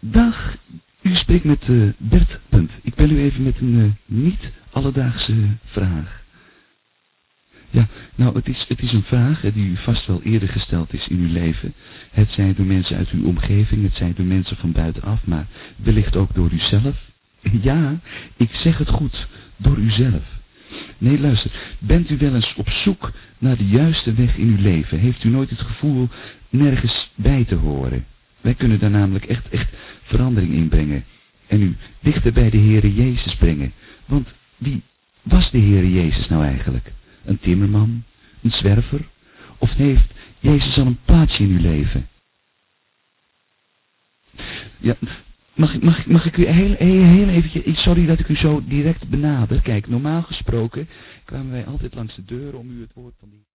Dag, u spreekt met Bert. Punt. Ik bel u even met een niet alledaagse vraag. Ja, nou, het is een vraag die u vast wel eerder gesteld is in uw leven. Het zij door mensen uit uw omgeving, het zij door mensen van buitenaf, maar wellicht ook door uzelf. Ja, ik zeg het goed, door uzelf. Nee, luister, bent u wel eens op zoek naar de juiste weg in uw leven? Heeft u nooit het gevoel nergens bij te horen? Wij kunnen daar namelijk echt verandering in brengen. En u dichter bij de Heere Jezus brengen. Want wie was de Heere Jezus nou eigenlijk? Een timmerman? Een zwerver? Of heeft Jezus al een plaatsje in uw leven? Ja, mag ik u heel eventjes... Sorry dat ik u zo direct benader. Kijk, normaal gesproken kwamen wij altijd langs de deur om u het woord van die...